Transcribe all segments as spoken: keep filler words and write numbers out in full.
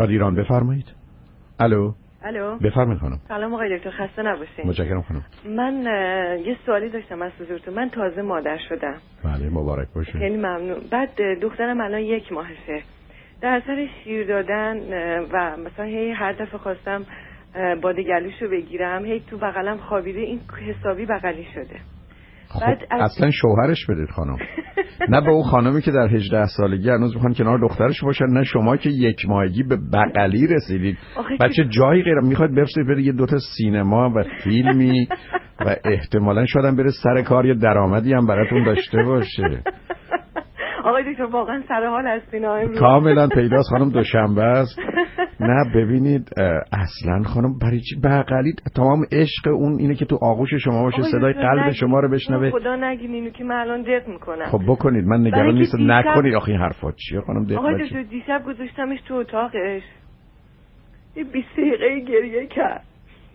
رادیو ایران بفرمایید. الو. الو. بفرمایید خانم. سلام آقای دکتر، خسته نباشید. متشکرم خانم. من یه سوالی داشتم از حضورتون. من تازه مادر شدم. بله مبارک باشه. خیلی ممنون. بعد دخترم الان یک ماهشه. در اثر شیر دادن و مثلا هی هر دفعه خواستم باده گلوشو بگیرم هی تو بغلم خوابیده، این حسابی بغلی شده. خب بعد از... اصلا شوهرش بدید خانم. نه به اون خانمی که در هجده سالگی هنوز میخوان کنار دخترش باشن، نه شما که یک ماهگی به بغلی رسیدید. بچه جایی غیر میخواد برسه بره یه دوتا سینما و فیلمی و احتمالاً شاید بره سر کار یه درآمدی هم براتون داشته باشه. آقای دکتر واقعا سر حال هستین امروز. کاملا پیداست خانم، دوشنبه است. نه ببینید اصلا خانم برای چی بغلی؟ تمام عشق اون اینه که تو آغوش شما باشه، صدای قلب شما رو بشنوه. خدا نگین اینو که من الان دق میکنم. خب بکنید، من نگران نیستم. نکنید آخه این حرفا چیه خانم؟ دق آقای دکتر دیشب گذاشتمش تو اتاقش یه بیست دقیقه گریه کرد.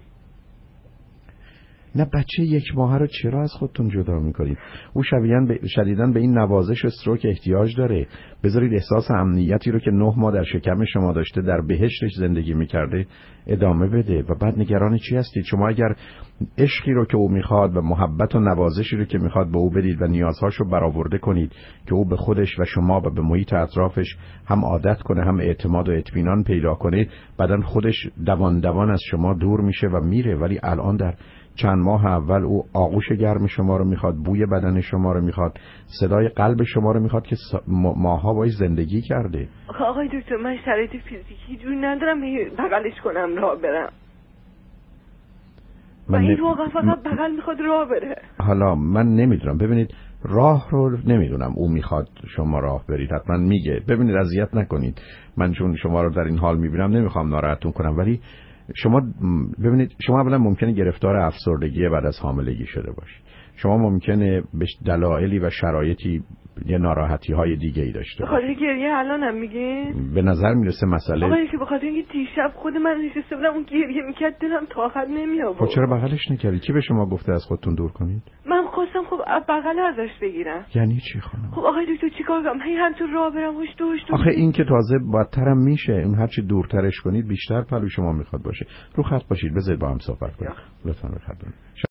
نه بچه یک ماهه رو چرا از خودتون جدا میکنید؟ او شدیداً به شدیداً به این نوازش استروک احتیاج داره. بذارید احساس امنیتی رو که نه ماه در شکم شما داشته، در بهشتش زندگی میکرده ادامه بده و بعد نگران چی هستید؟ شما اگر عشقی رو که او میخواد و محبت و نوازشی رو که میخواد به او بدید و نیازهاشو برآورده کنید که او به خودش و شما و به محیط اطرافش هم عادت کنه، هم اعتماد و اطمینان پیدا کنه، بعدن خودش دوان دوان از شما دور میشه و میره. ولی الان در چند ماه اول او آغوش گرم شما رو میخواد، بوی بدن شما رو میخواد، صدای قلب شما رو میخواد که ماها باید زندگی کرده. آقای دکتر من شرایط فیزیکی جور ندارم بغلش کنم راه برم. من این واقعا فقط بغل میخواد راه بره. حالا من نمیدونم، ببینید راه رو نمیدونم او میخواد شما راه برید، حتما میگه. ببینید اذیت نکنید، من چون شما رو در این حال میبینم نمیخوام ناراحتتون کنم، ولی شما ببینید شما اولا ممکنه گرفتار افسردگی بعد از حاملگی شده باشید. شما ممکنه به دلایلی و شرایطی یه ناراحتی های دیگه ای داشته باشید. بخاطر گریه الان هم میگین؟ به نظر میرسه مسئله آقایی که بخاطر اینکه دیشب خود من نشسته بودم اون گریه میکرد دلم طاقت نمی آورد. خب چرا بغلش نکردی؟ کی به شما گفته از خودتون دور کنید؟ من خواستم خب بغل ازش بگیرم. یعنی چی خانم؟ خب آقای دکتر چیکار کنم؟ هی هم تو راه برم هوش تو هوش تو. آخه این که تازه بدترم میشه. اون هر چی دورترش کنید بیشتر پلو شما میخواد باشه. رو خط باشید، بذارید با هم صحبت کنیم. لطفاً رو خط